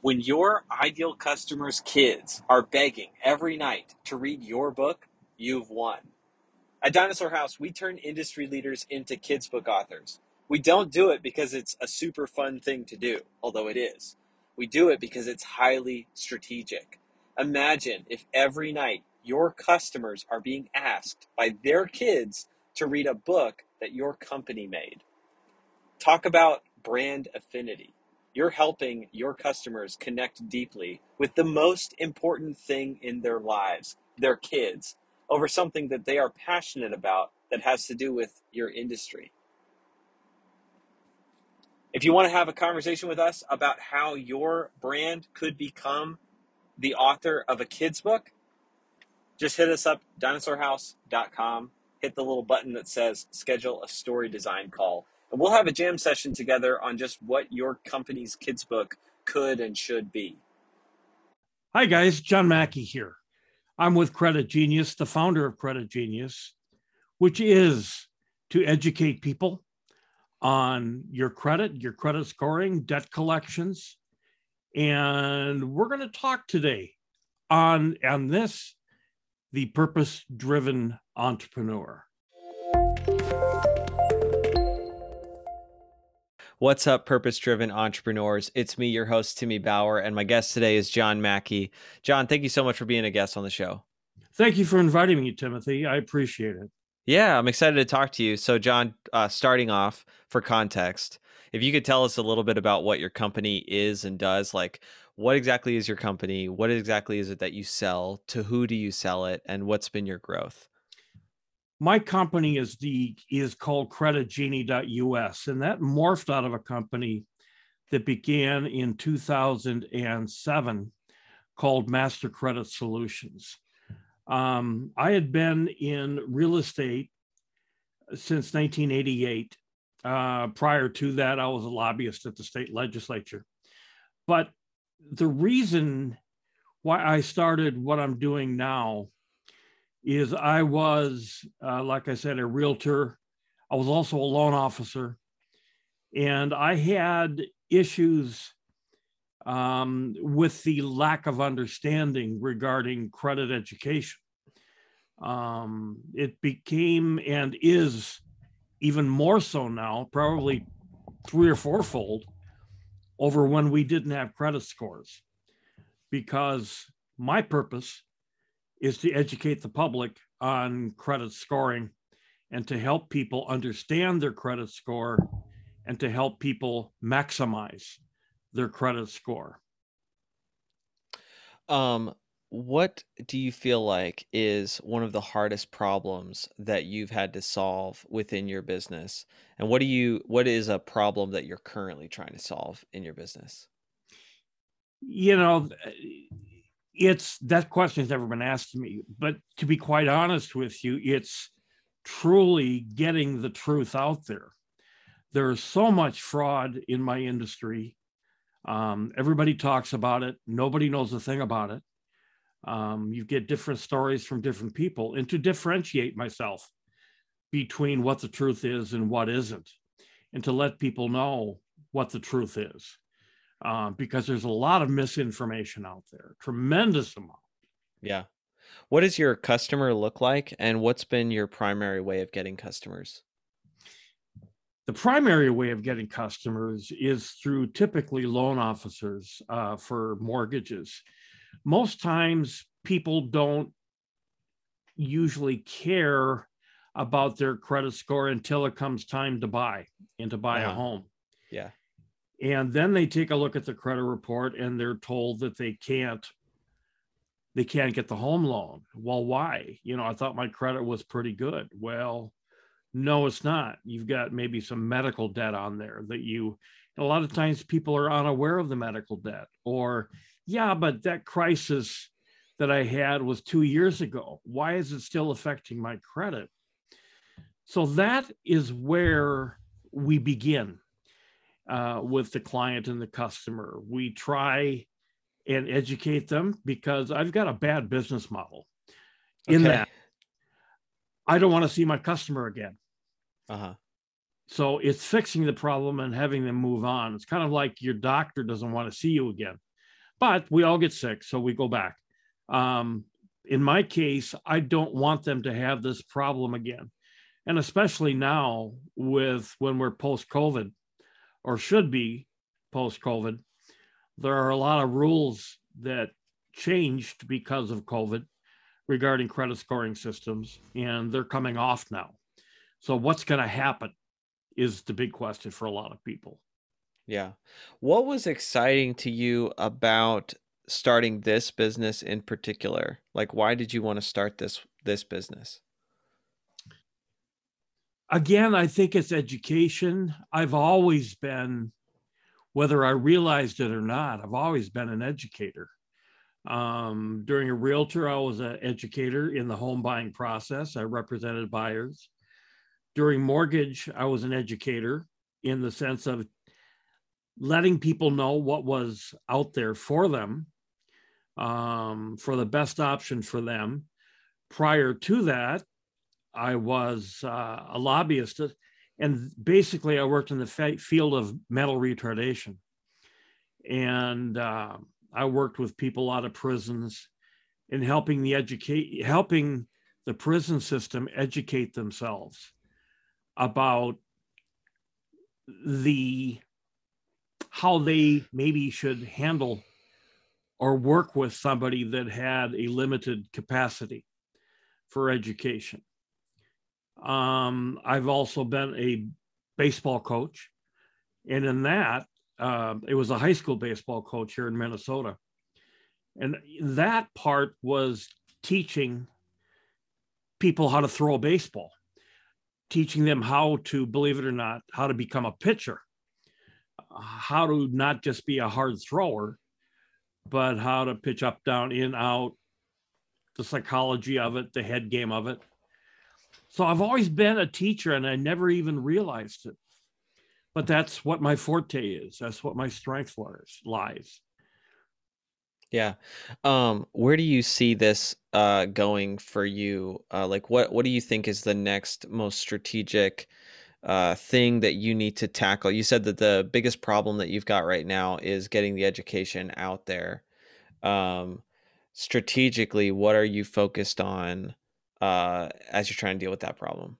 When your ideal customers' kids are begging every night to read your book, you've won. At Dinosaur House, we turn industry leaders into kids' book authors. We don't do it because it's a super fun thing to do, although it is. We do it because it's highly strategic. Imagine if every night your customers are being asked by their kids to read a book that your company made. Talk about brand affinity. You're helping your customers connect deeply with the most important thing in their lives, their kids, over something that they are passionate about that has to do with your industry. If you want to have a conversation with us about how your brand could become the author of a kid's book, just hit us up, dinosaurhouse.com. Hit the little button that says schedule a story design call. And we'll have a jam session together on just what your company's kids book could and should be. Hi guys, John Mackey here. I'm with Credit Genius, the founder of Credit Genius, which is to educate people on your credit scoring, debt collections. And we're going to talk today on this, the purpose-driven entrepreneur. What's up, purpose-driven entrepreneurs? It's me, your host, Timmy Bauer, and my guest today is John Mackey. John, thank you so much for being a guest on the show. Thank you for inviting me, Timothy. I appreciate it. Yeah, I'm excited to talk to you. So, John, starting off for context, if you could tell us a little bit about what your company is and does, like what exactly is your company? What exactly is it that you sell? To who do you sell it? And what's been your growth? My company is called CreditGenie.us, and that morphed out of a company that began in 2007 called Master Credit Solutions. I had been in real estate since 1988. Prior to that, I was a lobbyist at the state legislature. But the reason why I started what I'm doing now is I was, like I said, a realtor. I was also a loan officer. And I had issues with the lack of understanding regarding credit education. It became and is even more so now, probably 3 or 4-fold over when we didn't have credit scores, because my purpose is to educate the public on credit scoring and to help people understand their credit score and to help people maximize their credit score. What do you feel like is one of the hardest problems that you've had to solve within your business? And what is a problem that you're currently trying to solve in your business? You know, that question has never been asked to me, but to be quite honest with you, it's truly getting the truth out there. There's so much fraud in my industry. Everybody talks about it. Nobody knows a thing about it. You get different stories from different people, and to differentiate myself between what the truth is and what isn't, and to let people know what the truth is. Because there's a lot of misinformation out there, tremendous amount. Yeah. What does your customer look like, and what's been your primary way of getting customers? The primary way of getting customers is through typically loan officers for mortgages. Most times people don't usually care about their credit score until it comes time to buy a home. Yeah. And then they take a look at the credit report and they're told that they can't get the home loan. Well, why? I thought my credit was pretty good. Well, no, it's not. You've got maybe some medical debt on there a lot of times people are unaware of the medical debt, or, yeah, but that crisis that I had was 2 years ago. Why is it still affecting my credit? So that is where we begin. With the client and the customer. We try and educate them because I've got a bad business model in that I don't want to see my customer again. So it's fixing the problem and having them move on. It's kind of like your doctor doesn't want to see you again. but we all get sick, so we go back. In my case, I don't want them to have this problem again. And especially now with when we're post-COVID, or should be post-COVID, there are a lot of rules that changed because of COVID regarding credit scoring systems, and they're coming off now. So what's going to happen is the big question for a lot of people. Yeah. What was exciting to you about starting this business in particular? Like, why did you want to start this business? Again, I think it's education. I've always been, whether I realized it or not, I've always been an educator. During a realtor, I was an educator in the home buying process. I represented buyers. During mortgage, I was an educator in the sense of letting people know what was out there for them, for the best option for them. Prior to that, I was a lobbyist, and basically I worked in the field of mental retardation. And I worked with people out of prisons and helping the prison system educate themselves about how they maybe should handle or work with somebody that had a limited capacity for education. I've also been a baseball coach, and in that, it was a high school baseball coach here in Minnesota. And that part was teaching people how to throw a baseball, teaching them how to, believe it or not, how to become a pitcher, how to not just be a hard thrower, but how to pitch up, down, in, out, the psychology of it, the head game of it. So I've always been a teacher, and I never even realized it. But that's what my forte is. That's what my strength lies. Yeah. Where do you see this going for you? Like what do you think is the next most strategic thing that you need to tackle? You said that the biggest problem that you've got right now is getting the education out there. Strategically, what are you focused on as you're trying to deal with that problem?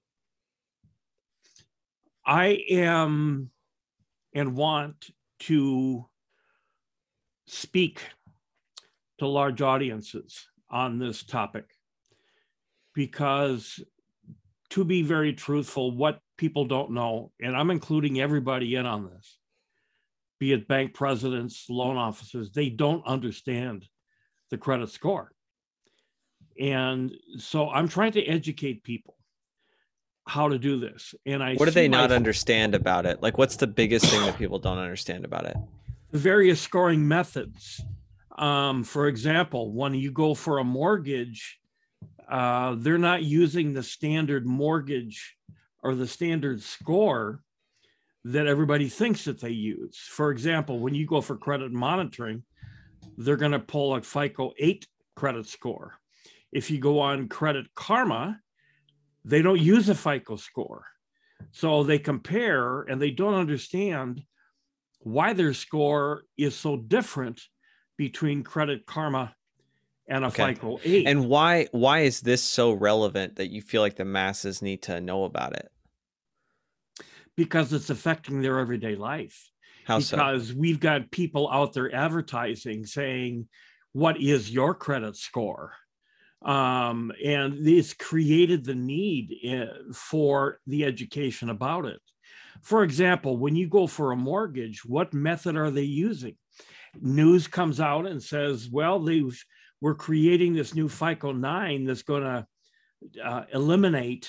I am and want to speak to large audiences on this topic, because, to be very truthful, what people don't know, and I'm including everybody in on this, be it bank presidents, loan officers, they don't understand the credit score. And so I'm trying to educate people how to do this. And what do they not understand about it? Like, what's the biggest thing that people don't understand about it? The various scoring methods. For example, when you go for a mortgage, they're not using the standard mortgage or the standard score that everybody thinks that they use. For example, when you go for credit monitoring, they're going to pull a FICO 8 credit score. If you go on Credit Karma, they don't use a FICO score. So they compare, and they don't understand why their score is so different between Credit Karma and a FICO 8. And why is this so relevant that you feel like the masses need to know about it? Because it's affecting their everyday life. How so? Because we've got people out there advertising saying, what is your credit score? And it's created the need for the education about it. For example, when you go for a mortgage, what method are they using? News comes out and says, well, we're creating this new FICO 9 that's going to eliminate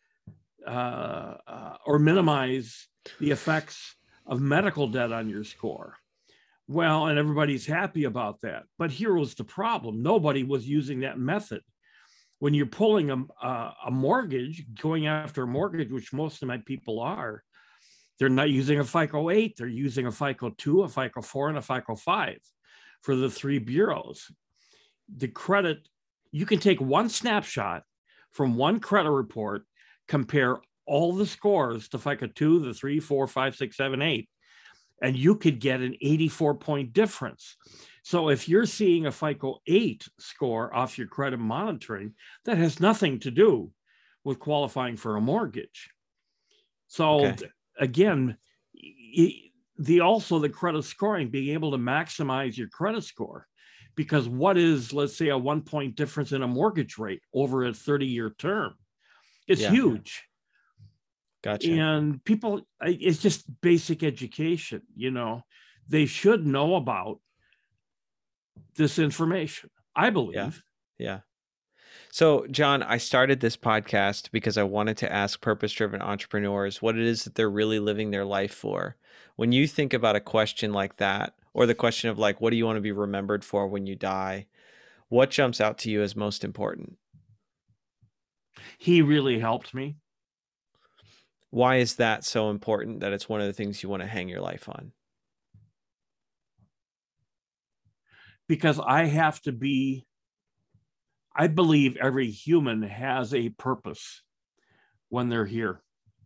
or minimize the effects of medical debt on your score. Well, and everybody's happy about that. But here was the problem. Nobody was using that method. When you're pulling a mortgage, going after a mortgage, which most of my people are, they're not using a FICO 8. They're using a FICO 2, a FICO 4, and a FICO 5 for the 3 bureaus. The credit, you can take one snapshot from one credit report, compare all the scores to FICO 2, the 3, 4, 5, 6, 7, 8, and you could get an 84-point difference. So if you're seeing a FICO 8 score off your credit monitoring, that has nothing to do with qualifying for a mortgage. So Okay. again, the credit scoring, being able to maximize your credit score, because what is, let's say, a 1 point difference in a mortgage rate over a 30-year term? It's Yeah. huge. Gotcha. And people, it's just basic education, you know, they should know about this information, I believe. Yeah. So, John, I started this podcast because I wanted to ask purpose-driven entrepreneurs what it is that they're really living their life for. When you think about a question like that, or the question of like, what do you want to be remembered for when you die? What jumps out to you as most important? He really helped me. Why is that so important that it's one of the things you want to hang your life on? Because I believe every human has a purpose when they're here.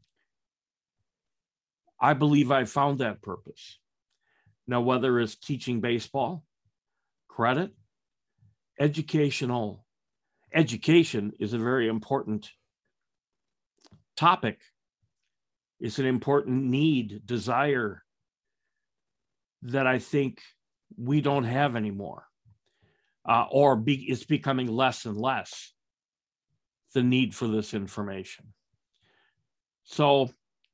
I believe I found that purpose. Now, whether it's teaching baseball, credit, education is a very important topic. It's an important need, desire that I think we don't have anymore, it's becoming less and less, the need for this information. So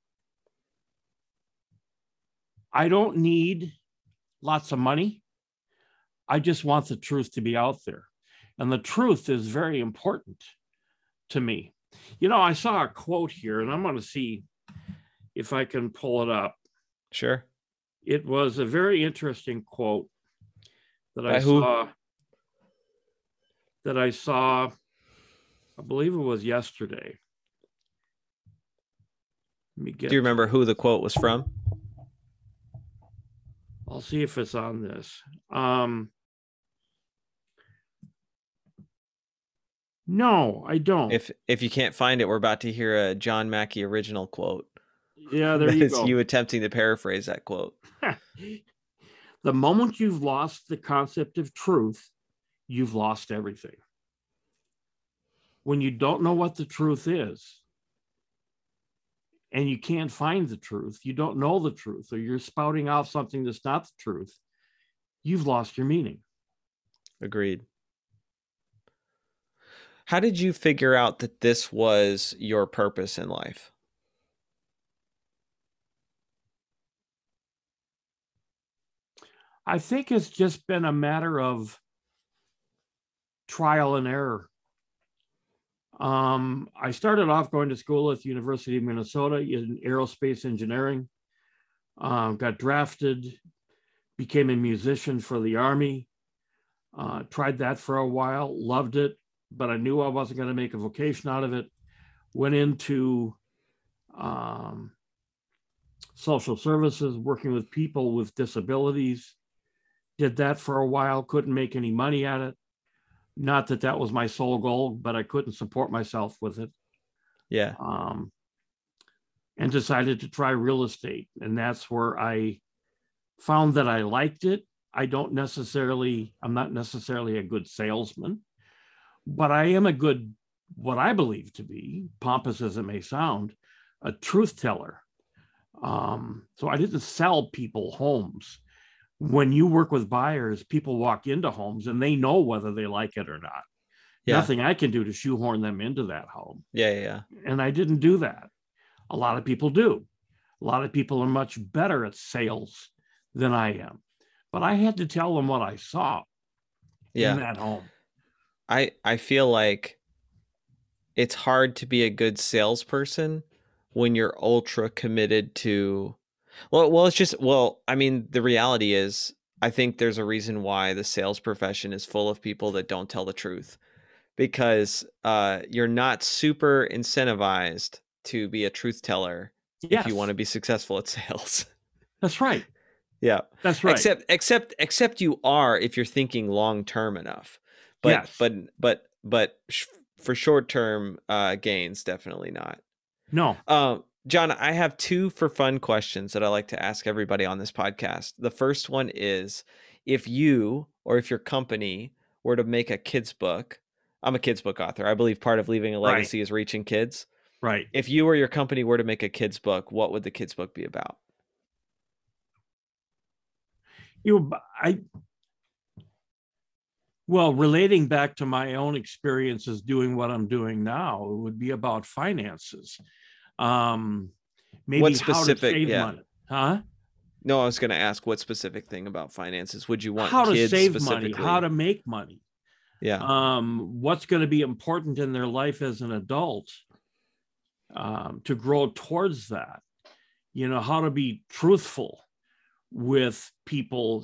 I don't need lots of money. I just want the truth to be out there. And the truth is very important to me. You know, I saw a quote here, and I'm going to see if I can pull it up. Sure. It was a very interesting quote that By who? I saw, I believe it was yesterday. Do you remember who the quote was from? I'll see if it's on this. No, I don't. If you can't find it, we're about to hear a John Mackey original quote. Yeah, there you go. It's you attempting to paraphrase that quote. The moment you've lost the concept of truth, you've lost everything. When you don't know what the truth is, and you can't find the truth, you don't know the truth, or you're spouting out something that's not the truth, you've lost your meaning. Agreed. How did you figure out that this was your purpose in life? I think it's just been a matter of trial and error. I started off going to school at the University of Minnesota in aerospace engineering, got drafted, became a musician for the Army, tried that for a while, loved it, but I knew I wasn't going to make a vocation out of it. Went into social services, working with people with disabilities, did that for a while, couldn't make any money at it. Not that that was my sole goal, but I couldn't support myself with it. Yeah. And decided to try real estate. And that's where I found that I liked it. I'm not necessarily a good salesman, but I am a good, what I believe to be, pompous as it may sound, a truth teller. So I didn't sell people homes. When you work with buyers, people walk into homes and they know whether they like it or not. Yeah. Nothing I can do to shoehorn them into that home. Yeah. And I didn't do that. A lot of people do. A lot of people are much better at sales than I am. But I had to tell them what I saw in that home. I feel like it's hard to be a good salesperson when you're ultra committed to, I mean, the reality is, I think there's a reason why the sales profession is full of people that don't tell the truth, because you're not super incentivized to be a truth teller if you want to be successful at sales. That's right. Yeah, that's right. Except you are if you're thinking long term enough. But for short term gains, definitely not. No. John, I have two for fun questions that I like to ask everybody on this podcast. The first one is, if you or if your company were to make a kids book, I'm a kids book author. I believe part of leaving a legacy is reaching kids. Right. If you or your company were to make a kids book, what would the kids book be about? Well, relating back to my own experiences doing what I'm doing now, it would be about finances. Maybe What how to specific? save Yeah. money. Huh? No, I was going to ask what specific thing about finances would you want How to kids save money, specifically? how to make money. Yeah. What's going to be important in their life as an adult to grow towards that. You know, how to be truthful with people.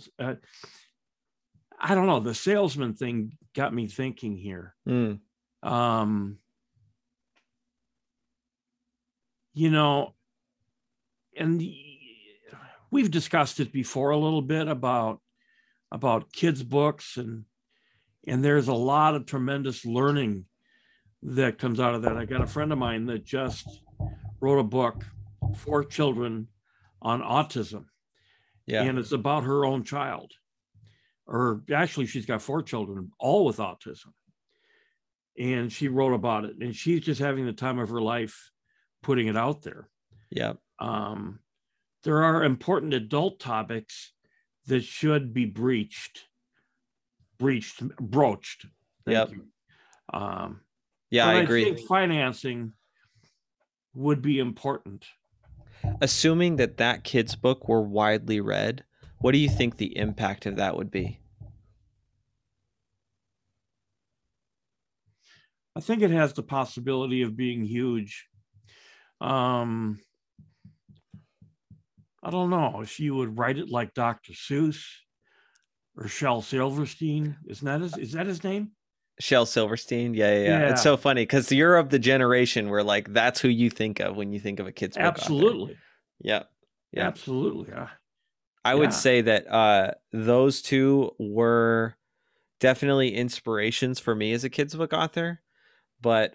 I don't know. The salesman thing got me thinking here. Mm. You know, and we've discussed it before a little bit about kids' books, and there's a lot of tremendous learning that comes out of that. I got a friend of mine that just wrote a book for children on autism. Yeah. And it's about her own child. Or actually, she's got 4 children, all with autism. And she wrote about it. And she's just having the time of her life putting it out there. Yeah. There are important adult topics that should be broached. Thank you. Yeah, I agree. I think financing would be important. Assuming that kid's book were widely read, what do you think the impact of that would be? I think it has the possibility of being huge. I don't know if you would write it like Dr. Seuss or Shel Silverstein. Is that his name? Shel Silverstein. Yeah. It's so funny because you're of the generation where like that's who you think of when you think of a kid's book. Absolutely. Author. Yeah. Absolutely. I would say that those two were definitely inspirations for me as a kid's book author, but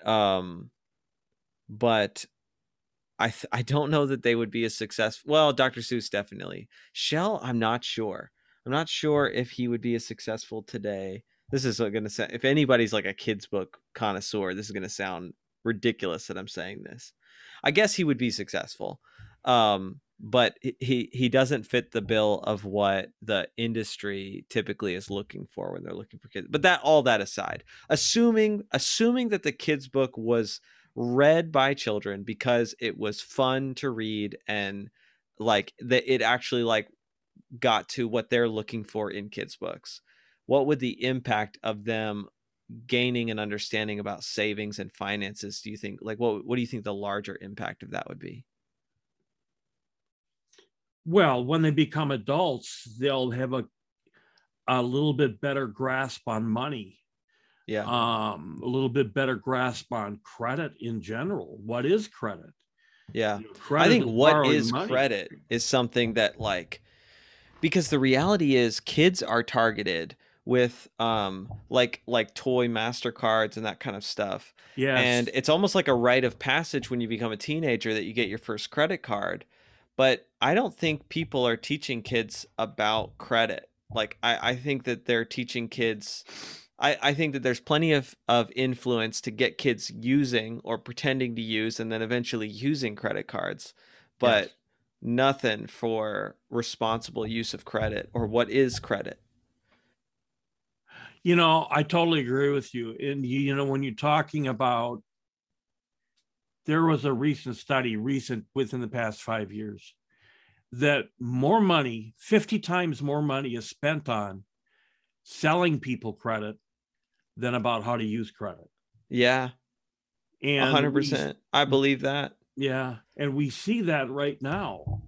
I don't know that they would be a success. Well, Dr. Seuss definitely. Shel, I'm not sure. I'm not sure if he would be as successful today. This is going to sound, if anybody's like a kid's book connoisseur, this is going to sound ridiculous that I'm saying this. I guess he would be successful. But he doesn't fit the bill of what the industry typically is looking for when they're looking for kids. But all that aside, assuming that the kids book was read by children because it was fun to read and like that it actually like got to what they're looking for in kids books, what would the impact of them gaining an understanding about savings and finances do you think? Like what do you think the larger impact of that would be? Well, when they become adults, they'll have a little bit better grasp on money. Yeah. A little bit better grasp on credit in general. What is credit? Yeah. Credit I think what is money. credit is something that like, because the reality is kids are targeted with like toy MasterCards and that kind of stuff. Yes. And it's almost like a rite of passage when you become a teenager that you get your first credit card. But I don't think people are teaching kids about credit. Like I think that they're teaching kids. I think that there's plenty of influence to get kids using or pretending to use and then eventually using credit cards, but nothing for responsible use of credit or what is credit. You know, I totally agree with you. And, you know, when you're talking about, there was a recent study within the past 5 years that more money, 50 times more money is spent on selling people credit than about how to use credit. Yeah. And 100%. I believe that. Yeah. And we see that right now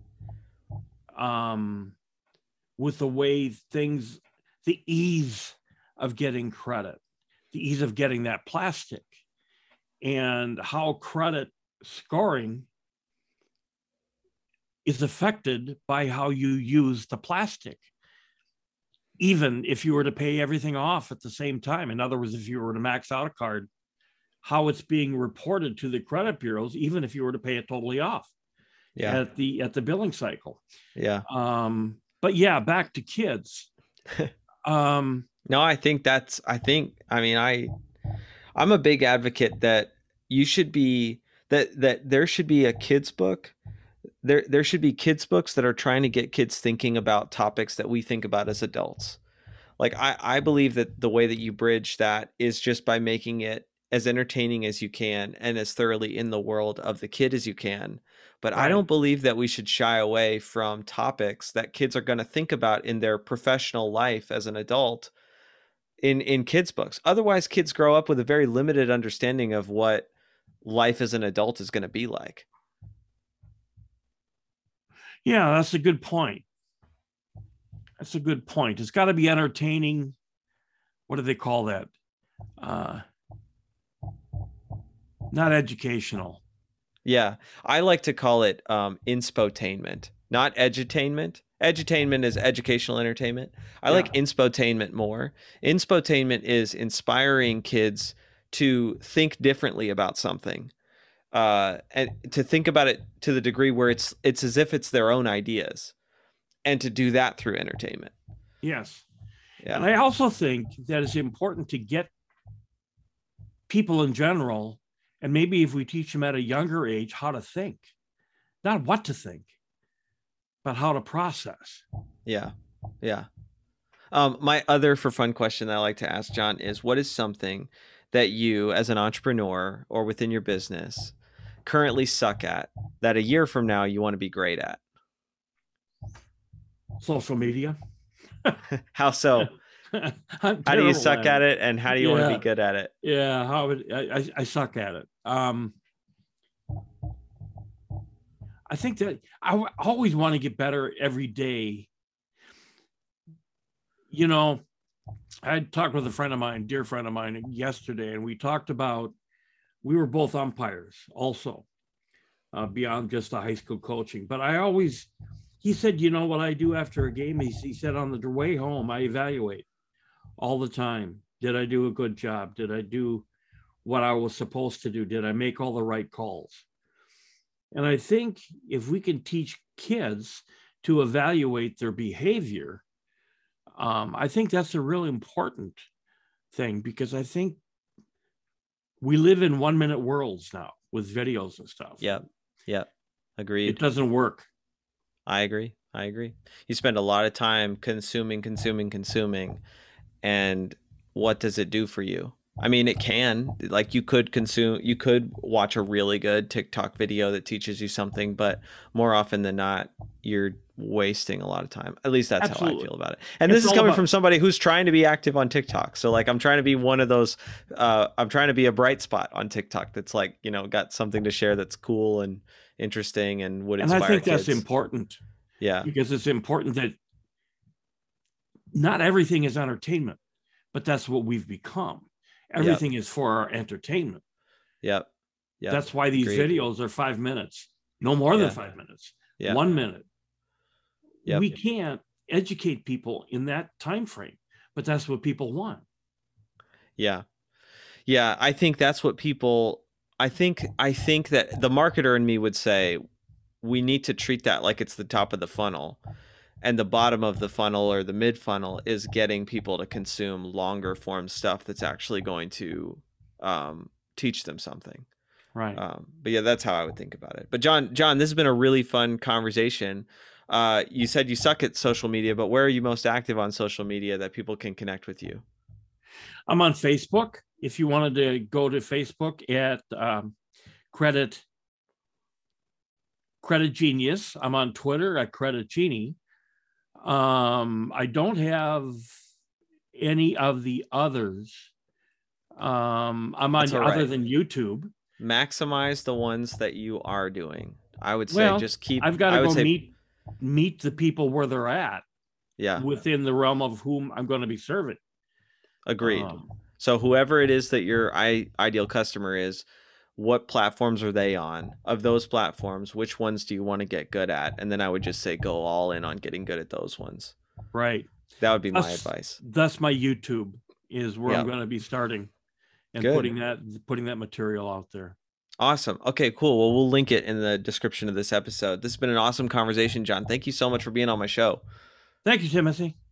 with the way things, the ease of getting credit, the ease of getting that plastic, and how credit scoring is affected by how you use the plastic. Even if you were to pay everything off at the same time. In other words, if you were to max out a card, how it's being reported to the credit bureaus, even if you were to pay it totally off at the billing cycle. Yeah. But yeah, back to kids. No, I'm a big advocate that you should be that there should be a kids book. There should be kids books that are trying to get kids thinking about topics that we think about as adults. Like I believe that the way that you bridge that is just by making it as entertaining as you can and as thoroughly in the world of the kid as you can. But I Right. don't believe that we should shy away from topics that kids are going to think about in their professional life as an adult in kids books. Otherwise, kids grow up with a very limited understanding of what life as an adult is going to be like. Yeah, that's a good point. That's a good point. It's got to be entertaining. What do they call that? Not educational. Yeah, I like to call it inspotainment, not edutainment. Edutainment is educational entertainment. I like inspotainment more. Inspotainment is inspiring kids to think differently about something, and to think about it to the degree where it's as if it's their own ideas, and to do that through entertainment. Yes. Yeah. And I also think that it's important to get people in general, and maybe if we teach them at a younger age how to think, not what to think, but how to process. Yeah. Yeah. My other for fun question that I like to ask John is, what is something that you as an entrepreneur or within your business currently suck at that a year from now you want to be great at? Social media. How so? How do you suck at it, and how do you want to be good at it? Yeah, I suck at it. I think that I always want to get better every day. You know, I talked with a friend of mine, dear friend of mine, yesterday, and we talked about, we were both umpires also, beyond just the high school coaching. But he said, you know what I do after a game? He said, on the way home, I evaluate all the time. Did I do a good job? Did I do what I was supposed to do? Did I make all the right calls? And I think if we can teach kids to evaluate their behavior, I think that's a really important thing, because I think we live in 1 minute worlds now with videos and stuff. Yep. Agreed. It doesn't work. I agree. You spend a lot of time consuming. And what does it do for you? I mean, it can, like, you could watch a really good TikTok video that teaches you something, but more often than not, you're wasting a lot of time. At least that's Absolutely. How I feel about it. And this is coming from somebody who's trying to be active on TikTok. So like, I'm trying to be one of those, I'm trying to be a bright spot on TikTok that's like, you know, got something to share that's cool and interesting and would inspire kids. And I think that's important. Yeah. Because it's important that not everything is entertainment, but that's what we've become. Everything is for our entertainment. Yep. That's why these videos are 5 minutes, no more than 5 minutes, 1 minute. Yep. We can't educate people in that time frame, but that's what people want. Yeah. I think that's what people, I think that the marketer in me would say, we need to treat that like it's the top of the funnel. And the bottom of the funnel or the mid funnel is getting people to consume longer form stuff that's actually going to teach them something. Right. But yeah, that's how I would think about it. But John, this has been a really fun conversation. You said you suck at social media, but where are you most active on social media that people can connect with you? I'm on Facebook. If you wanted to go to Facebook at Credit Genius, I'm on Twitter at Credit Genie. I don't have any of the others. I'm on other than YouTube. Maximize the ones that you are doing. I would say just keep. I've got to go meet the people where they're at. Yeah. Within the realm of whom I'm going to be serving. Agreed. So whoever it is that your ideal customer is, what platforms are they on? Of those platforms, which ones do you want to get good at? And then I would just say go all in on getting good at those ones. Right. That would be my advice. That's my YouTube is where I'm going to be starting and putting that material out there. Awesome. Okay, cool. Well, we'll link it in the description of this episode. This has been an awesome conversation, John. Thank you so much for being on my show. Thank you, Timothy.